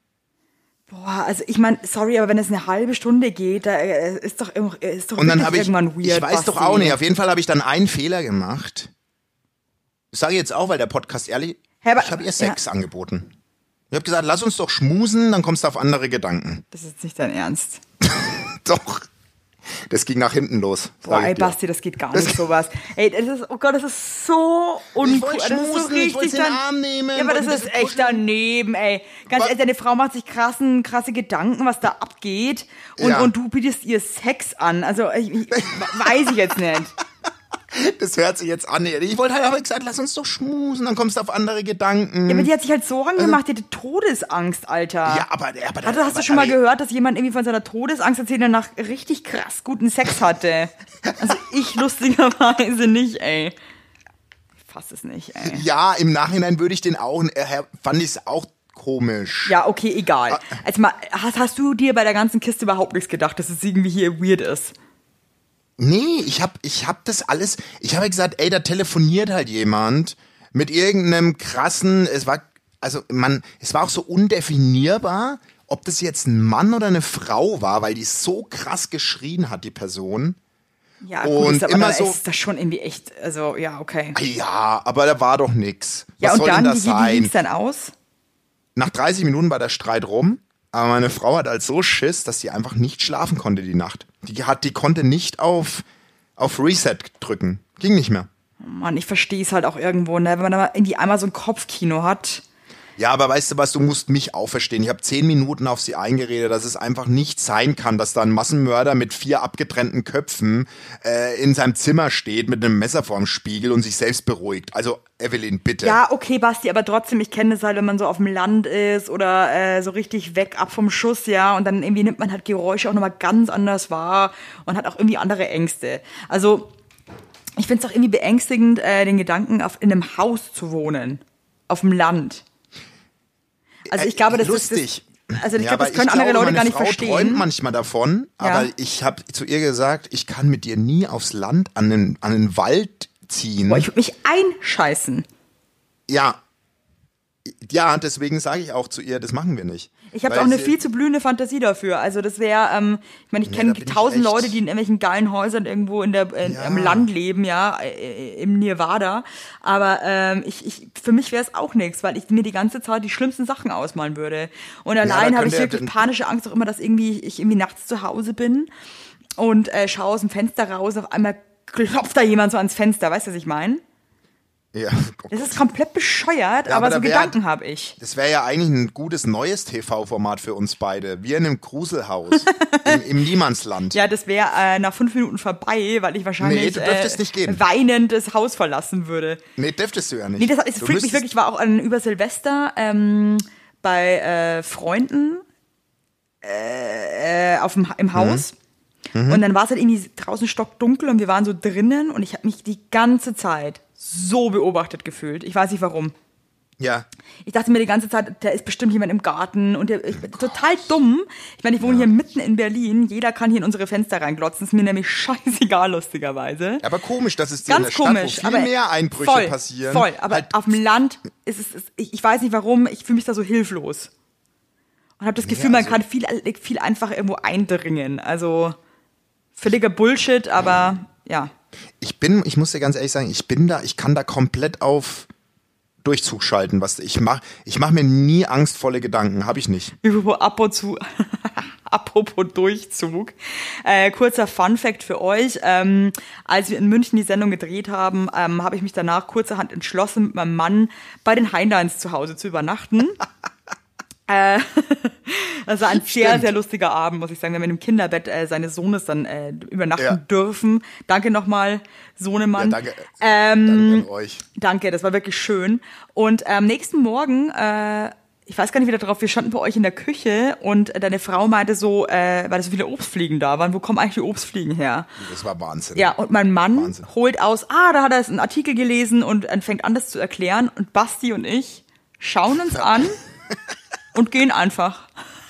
Boah, also ich meine, sorry, aber wenn es eine halbe Stunde geht, da ist doch Und dann habe irgendwann weird. Ich weiß doch auch nicht, auf jeden Fall habe ich dann einen Fehler gemacht. Das sage ich jetzt auch, weil der Podcast ehrlich, ich habe ihr Sex angeboten. Ich habe gesagt, lass uns doch schmusen, dann kommst du auf andere Gedanken. Das ist jetzt nicht dein Ernst. Doch. Das ging nach hinten los. Boah, ey, Basti, das geht gar nicht sowas. Ey, oh Gott, das ist so uncool. Ich Das ist so richtig ich wollte den Arm nehmen. Ja, aber das ist echt daneben, ey. Ganz ehrlich, deine Frau macht sich krasse Gedanken, was da abgeht. Und du bietest ihr Sex an. Also, weiß ich jetzt nicht. Das hört sich jetzt an. Ich wollte halt aber gesagt, lass uns doch schmusen, dann kommst du auf andere Gedanken. Ja, aber die hat sich halt so angemacht, die hatte Todesangst, Alter. Ja, aber hast du schon mal gehört, dass jemand irgendwie von seiner Todesangst erzählt und danach richtig krass guten Sex hatte? Also ich lustigerweise nicht, ey. Ich fass es nicht, ey. Ja, im Nachhinein würde ich den auch, fand ich es auch komisch. Ja, okay, egal. Also mal, hast du dir bei der ganzen Kiste überhaupt nichts gedacht, dass es irgendwie hier weird ist? Nee, ich hab das alles, ich habe gesagt, ey, da telefoniert halt jemand mit irgendeinem krassen, es war auch so undefinierbar, ob das jetzt ein Mann oder eine Frau war, weil die so krass geschrien hat, die Person. Ja, gut, und aber immer dann so, ist das schon irgendwie echt, also, ja, okay. Ja, aber da war doch nix. Ja, Was und soll dann, denn das wie sein? lief's dann aus? Nach 30 Minuten war der Streit rum, aber meine Frau hat halt so Schiss, dass sie einfach nicht schlafen konnte die Nacht. Die konnte nicht auf Reset drücken. Ging nicht mehr. Mann, ich verstehe es halt auch irgendwo, ne? Wenn man da irgendwie einmal so ein Kopfkino hat. Ja, aber weißt du was, du musst mich auch verstehen. Ich habe 10 Minuten auf sie eingeredet, dass es einfach nicht sein kann, dass da ein Massenmörder mit 4 abgetrennten Köpfen in seinem Zimmer steht mit einem Messer vorm Spiegel und sich selbst beruhigt. Also Evelyn, bitte. Ja, okay, Basti, aber trotzdem, ich kenne das halt, wenn man so auf dem Land ist oder so richtig weg ab vom Schuss, ja, und dann irgendwie nimmt man halt Geräusche auch nochmal ganz anders wahr und hat auch irgendwie andere Ängste. Also, ich finde es auch irgendwie beängstigend, den Gedanken, in einem Haus zu wohnen. Auf dem Land. Also ich glaube, das lustig. ist also ich glaube, das können andere Leute gar nicht verstehen. Meine Frau träumt manchmal davon, aber ich habe zu ihr gesagt, ich kann mit dir nie aufs Land an den Wald ziehen. Boah, ich würde mich einscheißen. Ja, deswegen sage ich auch zu ihr, das machen wir nicht. Ich habe auch eine viel zu blühende Fantasie dafür. Also das wäre, ich meine, ich kenne 1000 Leute, die in irgendwelchen geilen Häusern irgendwo im Land leben, ja, im Nevada. Aber für mich wäre es auch nichts, weil ich mir die ganze Zeit die schlimmsten Sachen ausmalen würde. Und allein habe ich wirklich panische Angst auch immer, dass ich irgendwie nachts zu Hause bin und schaue aus dem Fenster raus, auf einmal klopft da jemand so ans Fenster, weißt du, was ich meine? Ja. Das ist komplett bescheuert, aber so Gedanken habe ich. Das wäre ja eigentlich ein gutes neues TV-Format für uns beide. Wir in einem Gruselhaus im Niemandsland. Ja, das wäre nach 5 Minuten vorbei, weil ich wahrscheinlich nicht gehen. weinend das Haus verlassen würde. Nee, dürftest du ja nicht. Nee, das freakt mich wirklich. Ich war auch über Silvester bei Freunden im Haus. Und dann war es halt irgendwie draußen stockdunkel und wir waren so drinnen und ich habe mich die ganze Zeit so beobachtet gefühlt. Ich weiß nicht warum. Ja. Ich dachte mir die ganze Zeit, da ist bestimmt jemand im Garten und ich bin total dumm. Ich meine, ich wohne hier mitten in Berlin. Jeder kann hier in unsere Fenster reinglotzen. Ist mir nämlich scheißegal, lustigerweise. Aber komisch, dass es dir Ganz in der Stadt, komisch, wo viel mehr Einbrüche passieren. Voll, aber halt auf dem Land ist es, ich weiß nicht warum, ich fühle mich da so hilflos. Und habe das Gefühl, man kann viel einfacher irgendwo eindringen. Also völliger Bullshit, aber ja. Ich muss dir ganz ehrlich sagen, ich kann da komplett auf Durchzug schalten. Ich mach mir nie angstvolle Gedanken, habe ich nicht. Apropos Durchzug. Kurzer Funfact für euch. Als wir in München die Sendung gedreht haben, habe ich mich danach kurzerhand entschlossen, mit meinem Mann bei den Heinleins zu Hause zu übernachten. Das war ein sehr, sehr lustiger Abend, muss ich sagen. Wir haben im Kinderbett seines Sohnes dann übernachten dürfen. Danke nochmal, Sohnemann. Ja, danke an euch. Danke, das war wirklich schön. Und am nächsten Morgen, ich weiß gar nicht wieder drauf, wir standen bei euch in der Küche und deine Frau meinte so, weil so viele Obstfliegen da waren, wo kommen eigentlich die Obstfliegen her? Das war Wahnsinn. Ja, und mein Mann holt aus, da hat er einen Artikel gelesen und fängt an, das zu erklären. Und Basti und ich schauen uns an. Und gehen einfach.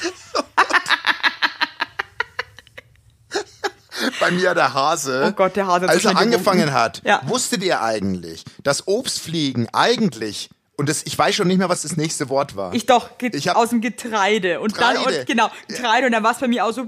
Bei mir der Hase. Oh Gott, der Hase. Als er angefangen hat, wusstet ihr eigentlich, dass Obstfliegen eigentlich, und ich weiß schon nicht mehr, was das nächste Wort war. Aus dem Getreide. Und Getreide. Getreide. Und dann war es bei mir auch so.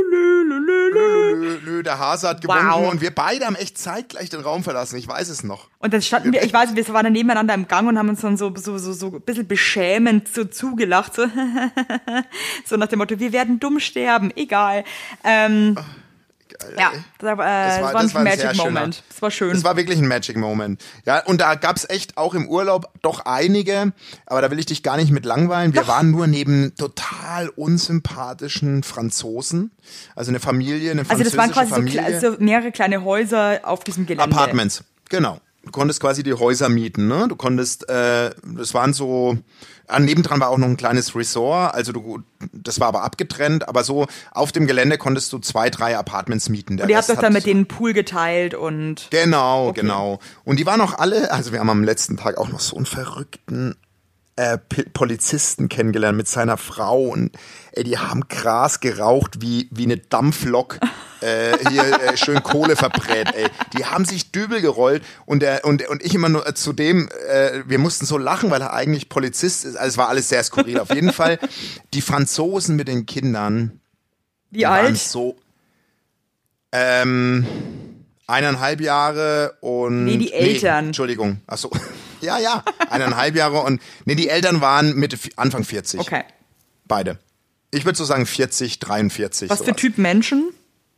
Der Hase hat gewunken und wir beide haben echt zeitgleich den Raum verlassen. Ich weiß es noch. Und dann standen wir waren dann nebeneinander im Gang und haben uns dann so ein bisschen beschämend so zugelacht. So, so nach dem Motto, wir werden dumm sterben. Egal. Ja, das war ein Magic Moment. Das war schön. Das war wirklich ein Magic Moment. Ja, und da gab's echt auch im Urlaub doch einige, aber da will ich dich gar nicht mit langweilen. Wir waren nur neben total unsympathischen Franzosen. Also eine Familie, eine französische Familie. Also das waren quasi so mehrere kleine Häuser auf diesem Gelände. Apartments, genau. Du konntest quasi die Häuser mieten, ne? Du konntest, das waren so, nebendran war auch noch ein kleines Resort, also das war aber abgetrennt, aber so auf dem Gelände konntest du 2, 3 Apartments mieten. Und ihr habt doch dann mit denen einen Pool geteilt und... Genau. Und die waren auch alle, also wir haben am letzten Tag auch noch so einen verrückten Polizisten kennengelernt mit seiner Frau und die haben Gras geraucht wie eine Dampflok, schön Kohle verbrät, ey. Die haben sich Dübel gerollt und ich immer nur zudem, wir mussten so lachen, weil er eigentlich Polizist ist, also es war alles sehr skurril. Auf jeden Fall, die Franzosen mit den Kindern, wie alt? Waren so 1,5 Jahre und... Nee, die Eltern. Nee, Entschuldigung, achso. Ja, 1,5 Jahre und... Nee, die Eltern waren Anfang 40. Okay. Beide. Ich würde so sagen 40, 43. Was für Typ Menschen?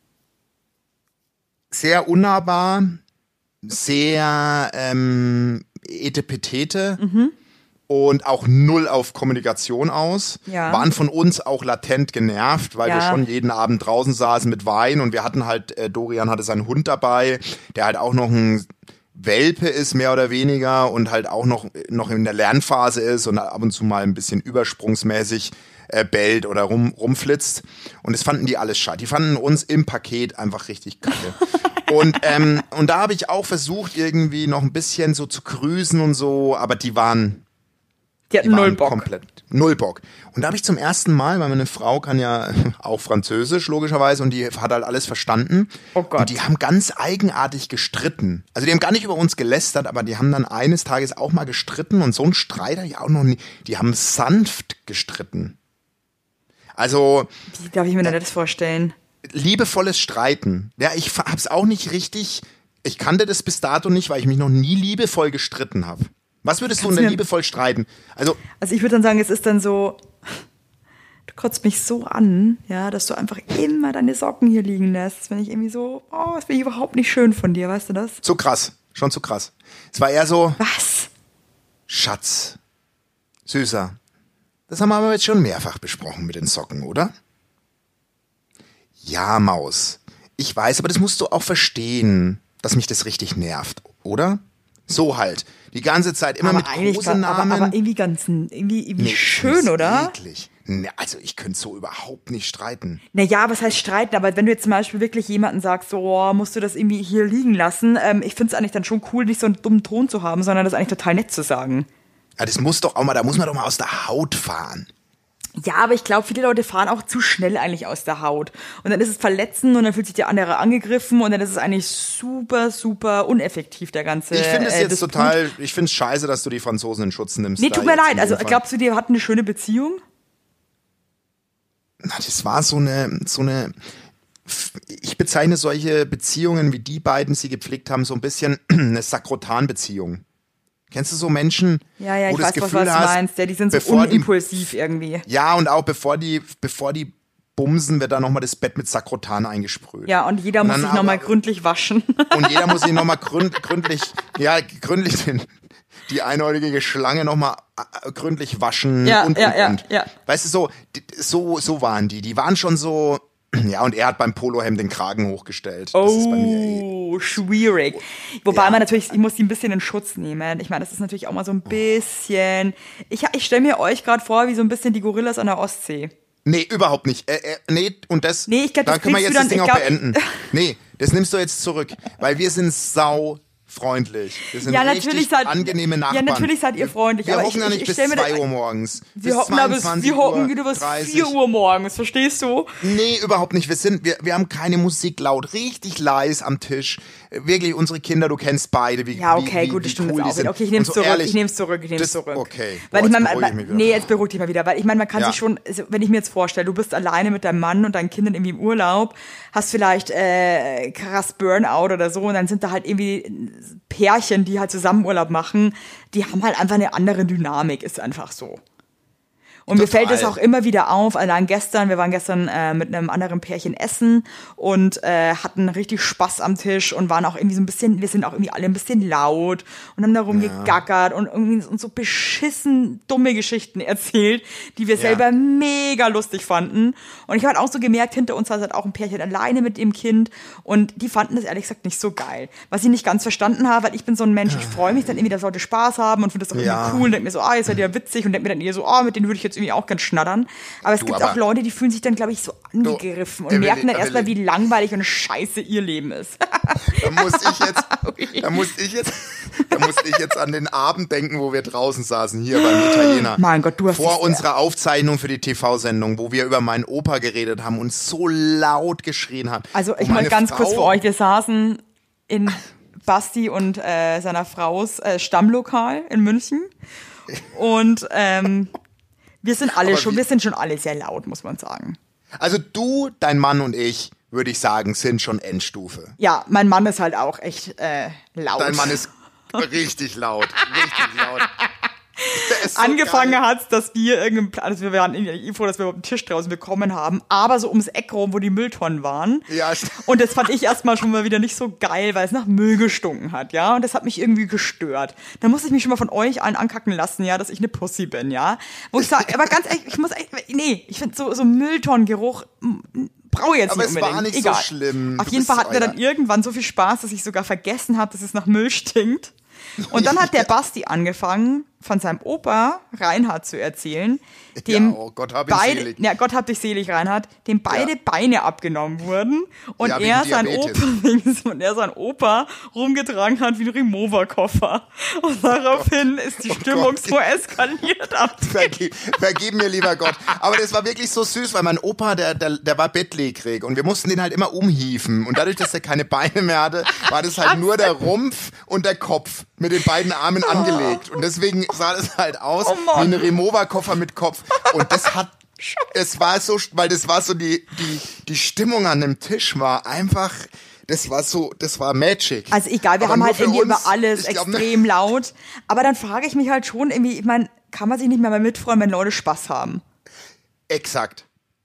Sehr unnahbar, sehr etepetete. und auch null auf Kommunikation aus. Ja. Waren von uns auch latent genervt, weil wir schon jeden Abend draußen saßen mit Wein und wir hatten halt, Dorian hatte seinen Hund dabei, der halt auch noch ein Welpe ist, mehr oder weniger, und halt auch noch in der Lernphase ist und ab und zu mal ein bisschen übersprungsmäßig bellt oder rumflitzt. Und das fanden die alles schade. Die fanden uns im Paket einfach richtig kacke. Und da habe ich auch versucht, irgendwie noch ein bisschen so zu grüßen und so, aber die hatten null Bock. Komplett null Bock. Und da habe ich zum ersten Mal, weil meine Frau kann ja auch Französisch, logischerweise, und die hat halt alles verstanden. Oh Gott. Und die haben ganz eigenartig gestritten. Also die haben gar nicht über uns gelästert, aber die haben dann eines Tages auch mal gestritten, und so ein Streit habe ich auch noch nie. Die haben sanft gestritten. Also. Wie darf ich mir denn das vorstellen? Liebevolles Streiten. Ja, ich hab's auch nicht richtig. Ich kannte das bis dato nicht, weil ich mich noch nie liebevoll gestritten habe. Was würdest du unter liebevoll streiten? Also ich würde dann sagen, es ist dann so, du kotzt mich so an, ja, dass du einfach immer deine Socken hier liegen lässt. Wenn ich irgendwie so, das finde ich überhaupt nicht schön von dir, weißt du das? zu krass, schon zu krass. Es war eher so, Was? Schatz, Süßer, das haben wir aber jetzt schon mehrfach besprochen mit den Socken, oder? Ja, Maus, ich weiß, aber das musst du auch verstehen, dass mich das richtig nervt, oder? So halt. Die ganze Zeit immer Aber mit eigentlich Kosenamen. aber irgendwie schön, oder? Eklig. Nee, also ich könnte so überhaupt nicht streiten. Naja, was heißt streiten? Aber wenn du jetzt zum Beispiel wirklich jemanden sagst, so, musst du das irgendwie hier liegen lassen, ich finde es eigentlich dann schon cool, nicht so einen dummen Ton zu haben, sondern das eigentlich total nett zu sagen. Ja, das muss doch auch mal, da muss man doch mal aus der Haut fahren. Ja, aber ich glaube, viele Leute fahren auch zu schnell eigentlich aus der Haut. Und dann ist es verletzend und dann fühlt sich der andere angegriffen und dann ist es eigentlich super, super uneffektiv, der ganze Ich finde es jetzt Disput. ich finde es scheiße, dass du die Franzosen in Schutz nimmst. Nee, da tut mir jetzt leid. in Also dem Fall. glaubst du, die hatten eine schöne Beziehung? Na, das war so eine, ich bezeichne solche Beziehungen, wie die beiden sie gepflegt haben, so ein bisschen eine Sakrotan-Beziehung. Kennst du so Menschen, Ja, wo ich du das weiß, Gefühl was du hast, meinst. Ja, die sind so bevor die- unimpulsiv irgendwie. Ja, und auch bevor die bumsen, wird da nochmal das Bett mit Sakrotan eingesprüht. Ja, und jeder muss dann sich nochmal aber- gründlich waschen. Und jeder muss sich nochmal gründlich die einäugige Schlange nochmal gründlich waschen Ja, und. ja. Weißt du, so waren die. Die waren schon so, ja, und er hat beim Polohemd den Kragen hochgestellt. Das ist bei mir Schwierig. Wobei Ja. man natürlich, ich muss die ein bisschen in Schutz nehmen. Ich meine, das ist natürlich auch mal so ein bisschen. Ich stelle mir euch gerade vor, wie so ein bisschen die Gorillas an der Ostsee. Nee, überhaupt nicht. Nee, und das, Nee, ich glaub, da das können wir kriegst jetzt du das Ding dann- auch ich glaub- beenden. Nee, das nimmst du jetzt zurück, weil wir sind freundlich. Wir sind Ja, richtig natürlich seid- angenehme ja, Nachbarn. natürlich seid ihr freundlich, Wir aber hocken ich- ja ich- nicht ich bis stell mir 2 das- Uhr morgens. Wir hocken da bis 4 Uhr morgens, verstehst du? Nee, überhaupt nicht. Wir haben keine Musik laut, richtig leise am Tisch. Wirklich, unsere Kinder, du kennst beide, wie Ja, okay, wie, gut, wie das stimmt cool jetzt die auch sind. wieder. Okay, ich nehme es Und so zurück, ehrlich, ich nehme es zurück. Okay. Weil Boah, ich jetzt meine, beruhige ich mich wieder. nee, jetzt beruhig dich mal wieder, weil ich meine, man kann Ja. sich schon, also, wenn ich mir jetzt vorstelle, du bist alleine mit deinem Mann und deinen Kindern irgendwie im Urlaub, hast vielleicht krass Burnout oder so und dann sind da halt irgendwie Pärchen, die halt zusammen Urlaub machen, die haben halt einfach eine andere Dynamik, ist einfach so. Und mir Total. fällt es auch immer wieder auf, wir waren gestern mit einem anderen Pärchen essen und hatten richtig Spaß am Tisch und waren auch irgendwie so ein bisschen, wir sind auch irgendwie alle ein bisschen laut und haben da rumgegackert und irgendwie uns so beschissen dumme Geschichten erzählt, die wir selber mega lustig fanden. Und ich habe halt auch so gemerkt, hinter uns war halt auch ein Pärchen alleine mit dem Kind und die fanden das ehrlich gesagt nicht so geil. Was ich nicht ganz verstanden habe, weil ich bin so ein Mensch, ich freue mich dann irgendwie, dass Leute Spaß haben und finde das auch Ja. irgendwie cool und denke mir so, ihr seid ja witzig und denke mir dann eher so, mit denen würde ich jetzt irgendwie auch ganz schnattern. Aber es gibt aber- auch Leute, die fühlen sich dann, glaube ich, so angegriffen und Evelyn, merken dann erstmal, wie Evelyn. langweilig und scheiße ihr Leben ist. Da musste ich jetzt an den Abend denken, wo wir draußen saßen, hier beim Italiener. Mein Gott, du hast Vor dich- unserer Aufzeichnung für die TV-Sendung, wo wir über meinen Opa geredet haben und so laut geschrien haben. Also ich Und mal meine ganz kurz Frau- für euch, wir saßen in Basti und seiner Frau's Stammlokal in München und wir sind schon alle sehr laut, muss man sagen. Also du, dein Mann und ich, würde ich sagen, sind schon Endstufe. Ja, mein Mann ist halt auch echt laut. Dein Mann ist richtig laut. Richtig laut. So angefangen geil. hat, dass wir also wir waren irgendwie froh, dass wir überhaupt einen Tisch draußen bekommen haben, aber so ums Eck rum, wo die Mülltonnen waren. Ja, Und das fand ich erstmal schon mal wieder nicht so geil, weil es nach Müll gestunken hat, ja. Und das hat mich irgendwie gestört. Da musste ich mich schon mal von euch allen ankacken lassen, ja, dass ich eine Pussy bin, ja. Wo ich sage, aber ganz ehrlich, ich finde so Mülltonnengeruch brauche ich jetzt aber nicht unbedingt. es war nicht Egal. so schlimm. Auf jeden Fall hatten wir dann irgendwann so viel Spaß, dass ich sogar vergessen habe, dass es nach Müll stinkt. Und dann hat der Basti angefangen, von seinem Opa Reinhard zu erzählen, dem oh Gott hab ihn selig. Ja, Gott hab dich selig, Reinhard, dem beide Beine abgenommen wurden und Ja, wegen er Diabetes. sein Opa rumgetragen hat wie ein Remover-Koffer. Und daraufhin ist die Stimmung so eskaliert ab. Vergib mir, lieber Gott. Aber das war wirklich so süß, weil mein Opa, der war bettlägerig und wir mussten den halt immer umhieven. Und dadurch, dass er keine Beine mehr hatte, war das halt nur der Rumpf und der Kopf mit den beiden Armen angelegt. Und deswegen sah das halt aus wie ein Remover-Koffer mit Kopf. Und es war so, weil das war so die Stimmung an dem Tisch war einfach, das war Magic. Also egal, wir Aber haben nur halt für irgendwie uns, über alles ich glaub, extrem laut. Aber dann frage ich mich halt schon irgendwie, ich meine, kann man sich nicht mehr mal mitfreuen, wenn Leute Spaß haben? Exakt.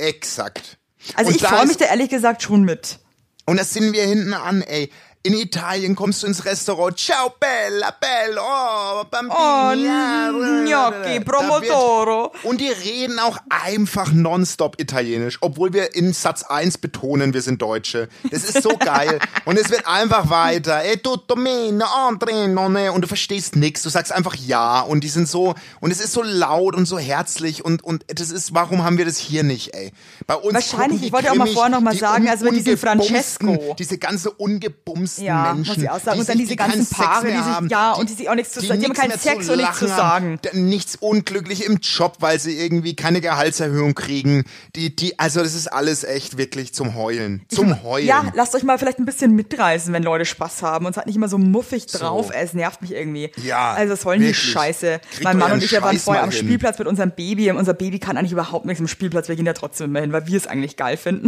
Also Und ich da freue mich ist- da ehrlich gesagt schon mit. Und das sind wir hinten an, ey. In Italien kommst du ins Restaurant, ciao bella, bello, oh, bambini. Gnocchi, Pomodoro. Und die reden auch einfach nonstop Italienisch, obwohl wir in Satz 1 betonen, wir sind Deutsche. Das ist so geil. Und es wird einfach weiter. E tutto bene, andre, nonne. Und du verstehst nichts. Du sagst einfach ja. Und die sind so, und es ist so laut und so herzlich. Und das ist, warum haben wir das hier nicht, ey? Bei uns Wahrscheinlich, gucken die ich wollte auch mal grimmig, vorher noch mal die sagen, also mit diesem ungebumsten, Francesco. diese ganze ungebumsten Ja, muss Menschen, ich auch sagen. die Und dann sich- diese die keinen ganzen Sex Paare, mehr die sich, haben, ja, und die sich auch nichts zu sagen, die haben nichts keinen mehr Sex und nichts zu lachen sagen. haben, nichts unglücklich im Job, weil sie irgendwie keine Gehaltserhöhung kriegen. Also das ist alles echt wirklich zum Heulen. Zum Heulen. Ja, lasst euch mal vielleicht ein bisschen mitreißen, wenn Leute Spaß haben und seid nicht immer so muffig drauf. Es nervt mich irgendwie. Ja, Also das wollen die wirklich. Scheiße. Kriegt Mein Mann euren und ich, wir waren Scheiß vorher mal am hin. Spielplatz mit unserem Baby. Unser Baby kann eigentlich überhaupt nichts im Spielplatz. Wir gehen da trotzdem immer hin, weil wir es eigentlich geil finden.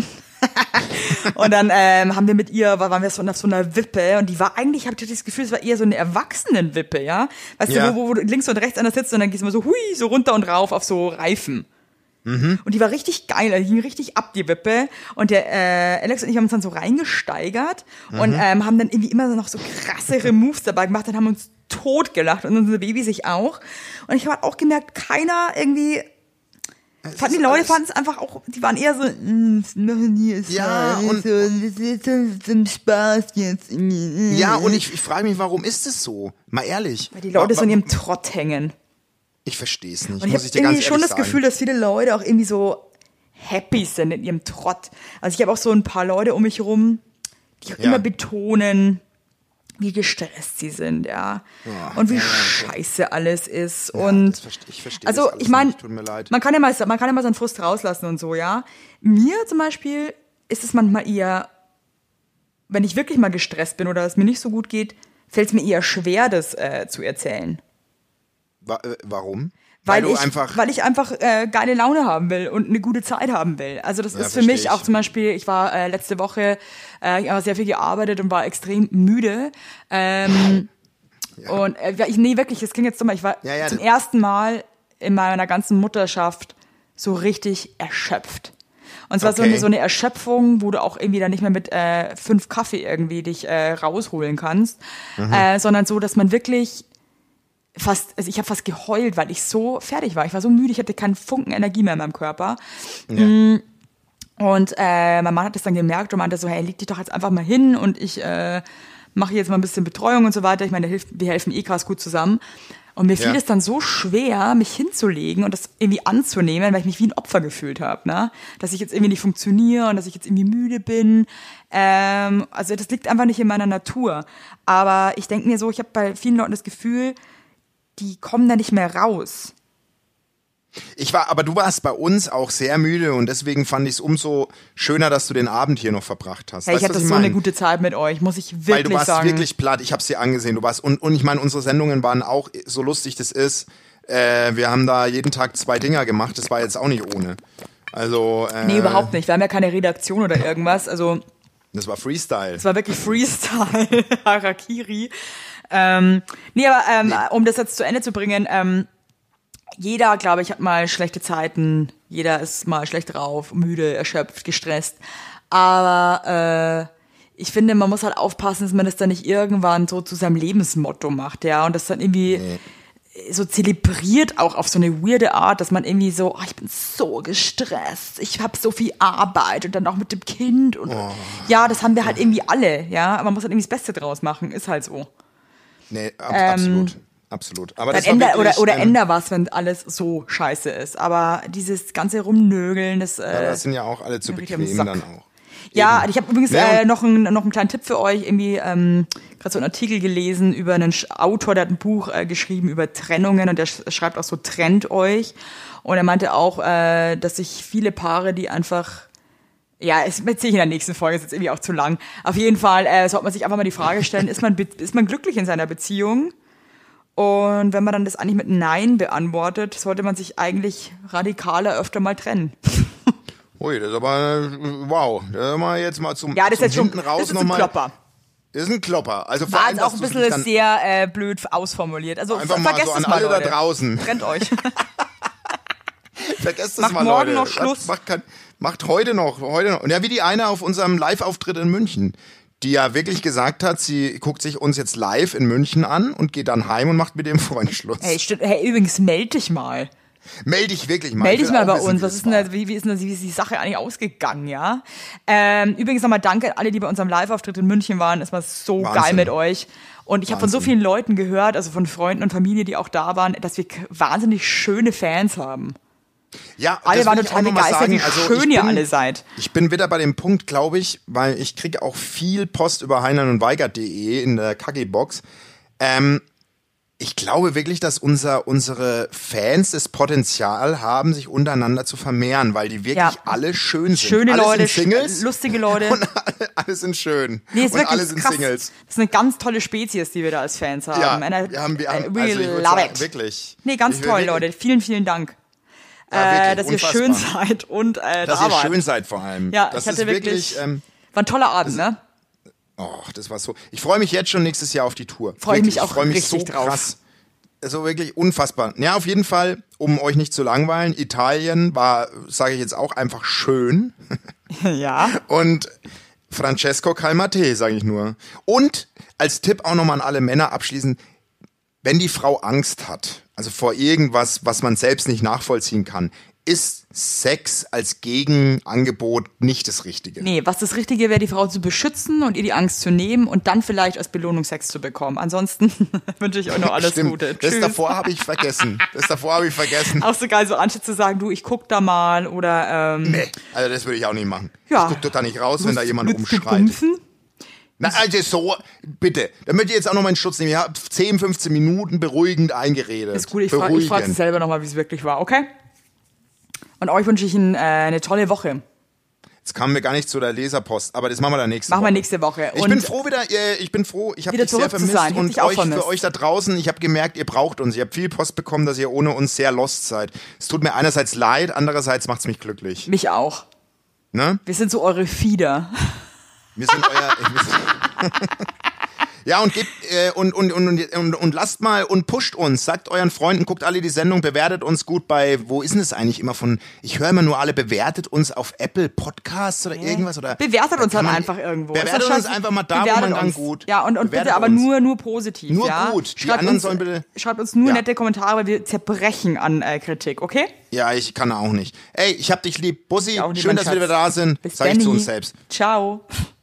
Und dann waren wir so auf so einer Wippe und die war eigentlich, habe ich das Gefühl, es war eher so eine Erwachsenenwippe, ja? Weißt Ja. du, wo du links und rechts einer sitzt und dann gehst du mal so hui, so runter und rauf auf so Reifen. Und die war richtig geil, die ging richtig ab, die Wippe. Und der Alex und ich haben uns dann so reingesteigert und haben dann irgendwie immer noch so krassere Moves dabei gemacht und haben uns totgelacht und unser Baby sich auch. Und ich habe auch gemerkt, keiner irgendwie... Die Leute fanden es einfach auch, die waren eher so, das machen die jetzt Ja, mal, und- so, das ist zum Spaß jetzt. Ja, und ich frage mich, warum ist es so? Mal ehrlich. Weil die Leute so in ihrem Trott hängen. Ich verstehe es nicht, Und ich muss habe ich dir ganz irgendwie schon ehrlich das sagen. Gefühl, dass viele Leute auch irgendwie so happy sind in ihrem Trott. Also ich habe auch so ein paar Leute um mich rum, die auch Ja. immer betonen, wie gestresst sie sind, ja. Und wie scheiße alles ist. Und ich verstehe also das alles ich meine, nicht, tut mir leid. man kann ja mal seinen Frust rauslassen und so, ja. Mir zum Beispiel ist es manchmal eher, wenn ich wirklich mal gestresst bin oder es mir nicht so gut geht, fällt es mir eher schwer, das zu erzählen. Warum? Weil du ich einfach geile Laune haben will und eine gute Zeit haben will. Also das Ja, ist für versteh mich ich. auch zum Beispiel, ich war letzte Woche, ich habe sehr viel gearbeitet und war extrem müde. Und wirklich, das klingt jetzt dumm, ich war Ja, zum ersten Mal in meiner ganzen Mutterschaft so richtig erschöpft. Und zwar Okay. so eine Erschöpfung, wo du auch irgendwie dann nicht mehr mit 5 Kaffee irgendwie dich rausholen kannst, sondern so, dass man wirklich also ich habe fast geheult, weil ich so fertig war. Ich war so müde, ich hatte keinen Funken Energie mehr in meinem Körper. Ja. Und mein Mann hat das dann gemerkt und meinte so, hey, leg dich doch jetzt einfach mal hin und ich mache jetzt mal ein bisschen Betreuung und so weiter. Ich meine, wir helfen eh krass gut zusammen. Und mir fiel es dann so schwer, mich hinzulegen und das irgendwie anzunehmen, weil ich mich wie ein Opfer gefühlt habe, ne? Dass ich jetzt irgendwie nicht funktioniere und dass ich jetzt irgendwie müde bin. Also das liegt einfach nicht in meiner Natur. Aber ich denke mir so, ich habe bei vielen Leuten das Gefühl, die kommen da nicht mehr raus. Aber du warst bei uns auch sehr müde und deswegen fand ich es umso schöner, dass du den Abend hier noch verbracht hast. Hey, Weißt ich du, hatte was so meine? eine gute Zeit mit euch, muss ich wirklich Weil du warst sagen. wirklich platt. Ich habe es dir angesehen. Und ich meine, unsere Sendungen waren auch, so lustig das ist, wir haben da jeden Tag 2 Dinger gemacht. Das war jetzt auch nicht ohne. Also Nee, überhaupt nicht. Wir haben ja keine Redaktion oder irgendwas. Also das war Freestyle. es war wirklich Freestyle, Harakiri. Um das jetzt zu Ende zu bringen, Jeder, glaube ich, hat mal schlechte Zeiten. Jeder ist mal schlecht drauf, müde, erschöpft, gestresst. Aber ich finde, man muss halt aufpassen, dass man das dann nicht irgendwann so zu seinem Lebensmotto macht, ja. Und das dann irgendwie so zelebriert auch auf so eine weirde Art, dass man irgendwie so, ich bin so gestresst, ich habe so viel Arbeit und dann auch mit dem Kind. Und ja, das haben wir halt irgendwie alle, ja. Man muss halt irgendwie das Beste draus machen, ist halt so. Nee, absolut. Absolut. Aber Dann das war wirklich, änder was, wenn alles so scheiße ist. Aber dieses ganze Rumnögeln, das das sind ja auch alle zu richtig am bequem Sack. dann auch. Ja, Eben. ich habe übrigens Ja, und- noch einen kleinen Tipp für euch. Irgendwie gerade so einen Artikel gelesen über einen Autor, der hat ein Buch geschrieben über Trennungen und der schreibt auch so, trennt euch. Und er meinte auch, dass sich viele Paare, die einfach, ja, das erzähle ich in der nächsten Folge, ist jetzt irgendwie auch zu lang. Auf jeden Fall sollte man sich einfach mal die Frage stellen, ist man glücklich in seiner Beziehung? Und wenn man dann das eigentlich mit Nein beantwortet, sollte man sich eigentlich radikaler öfter mal trennen. Ui, das ist aber, wow. Das ist mal jetzt mal zum, Ja, das ist zum jetzt schon, hinten das raus ist ein nochmal. Klopper. Das ist ein Klopper. Also vor War allem, jetzt auch dass ein du bisschen dann sehr blöd ausformuliert. Also einfach mal vergesst so an es mal, alle Leute. da draußen. Trennt euch. Vergesst es Macht mal, morgen Leute. noch Schluss. Macht heute noch. Und ja, wie die eine auf unserem Live-Auftritt in München, die ja wirklich gesagt hat, sie guckt sich uns jetzt live in München an und geht dann heim und macht mit dem Freund Schluss. Hey, übrigens, meld dich mal. Meld dich wirklich mal. Meld Ich dich will mal auch bei wissen, uns. wie Was das ist denn war. da, wie ist die Sache eigentlich ausgegangen, ja? Übrigens nochmal danke an alle, die bei unserem Live-Auftritt in München waren. Es war so Wahnsinn. geil mit euch. Und ich habe von so Wahnsinn. vielen Leuten gehört, also von Freunden und Familie, die auch da waren, dass wir wahnsinnig schöne Fans haben. Ja, Alle das waren will ich total auch noch mal begeistert, sagen. wie Also schön ihr alle seid. Ich bin wieder bei dem Punkt, glaube ich, weil ich kriege auch viel Post über heinlein-und-weigert.de in der Kaki-Box. Ich glaube wirklich, dass unsere Fans das Potenzial haben, sich untereinander zu vermehren, weil die wirklich Ja. alle schön sind. Schöne alle Leute, sind Singles lustige Leute. und alle sind schön. Nee, ist und wirklich alle sind krass. Singles. Das ist eine ganz tolle Spezies, die wir da als Fans haben. Ja, And I wir haben really also ich würd love sagen, it. wirklich. Nee, ganz Ich will toll, wirklich- Leute. Vielen, vielen Dank, Ja, wirklich, dass ihr unfassbar. schön seid und Dass da ihr wart. schön seid vor allem. Ja, das ich hatte ist wirklich, war ein toller Abend, ne? das war so. Ich freue mich jetzt schon nächstes Jahr auf die Tour. Freue ich mich auch Ich freue mich richtig so drauf. krass. Also wirklich unfassbar. Ja, auf jeden Fall, um euch nicht zu langweilen, Italien war, sage ich jetzt auch, einfach schön. Ja. Und Francesco Calmate, sage ich nur. Und als Tipp auch nochmal an alle Männer abschließend, wenn die Frau Angst hat, also vor irgendwas, was man selbst nicht nachvollziehen kann, ist Sex als Gegenangebot nicht das Richtige. Nee, was das Richtige wäre, die Frau zu beschützen und ihr die Angst zu nehmen und dann vielleicht als Belohnung Sex zu bekommen. Ansonsten wünsche ich euch noch alles Stimmt. Gute. Das Tschüss. davor habe ich vergessen. Auch so geil, so anstatt zu sagen, du, ich guck da mal oder Nee, also das würde ich auch nicht machen. Ja. Ich gucke doch da nicht raus, wenn da jemand willst du rumschreit. bumsen? Na, also so, bitte. Da möchte ich jetzt auch noch meinen Schutz nehmen. Ich habe 10, 15 Minuten beruhigend eingeredet. Ist gut, ich frage sie selber nochmal, wie es wirklich war, okay? Und euch wünsche ich eine tolle Woche. Jetzt kamen wir gar nicht zu der Leserpost, aber das machen wir dann nächste Machen Woche. wir nächste Woche. Ich Und bin froh ich habe wieder dich sehr zurück zu vermisst sein. Ich hab und dich auch vermisst. für euch da draußen, ich habe gemerkt, ihr braucht uns. Ich habe viel Post bekommen, dass ihr ohne uns sehr lost seid. Es tut mir einerseits leid, andererseits macht's mich glücklich. mich auch. Ne? Wir sind so eure Fieder. Wir sind euer. Ja, und gebt und lasst mal und pusht uns, sagt euren Freunden, guckt alle die Sendung, bewertet uns gut bei, wo ist denn das eigentlich immer von, ich höre immer nur alle, bewertet uns auf Apple Podcasts oder irgendwas oder Bewertet uns kann halt man- einfach irgendwo. Bewertet Ist doch uns scheiße. einfach mal da, wo Bewertet man dann uns. gut. Ja, und Bewertet bitte aber uns. nur positiv. Nur ja? gut. Die Schreibt anderen uns, sollen bitte- Schreibt uns nur Ja. nette Kommentare, weil wir zerbrechen an Kritik, okay? Ja, ich kann auch nicht. Ey, ich hab dich lieb. Bussi, Auch lieb, schön, mein dass wir wieder Schatz. da sind. Bis Sag ich zu Benni. uns selbst. Ciao.